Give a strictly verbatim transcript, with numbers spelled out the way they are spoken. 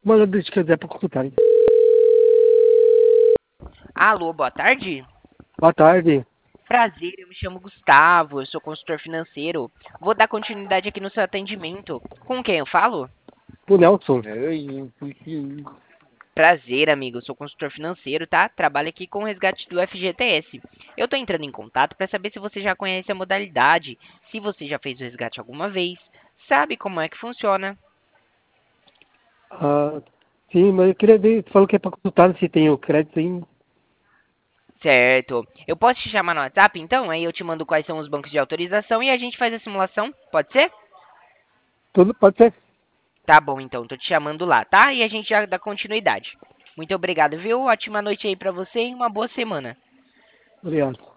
Manda deixa que eu der pra consultar. Alô, boa tarde. Boa tarde. Prazer, eu me chamo Gustavo, eu sou consultor financeiro. Vou dar continuidade aqui no seu atendimento. Com quem eu falo? Pro Nelson. Prazer, amigo, eu sou consultor financeiro, tá? Trabalho aqui com o resgate do F G T S. Eu tô entrando em contato para saber se você já conhece a modalidade, se você já fez o resgate alguma vez, sabe como é que funciona. Ah, sim, mas eu queria ver, você falou que é pra consultar se tem o crédito aí. Certo. Eu posso te chamar no WhatsApp, então? Aí eu te mando quais são os bancos de autorização e a gente faz a simulação, pode ser? Tudo pode ser. Tá bom, então, tô te chamando lá, tá? E a gente já dá continuidade. Muito obrigado, viu? Ótima noite aí pra você e uma boa semana. Obrigado.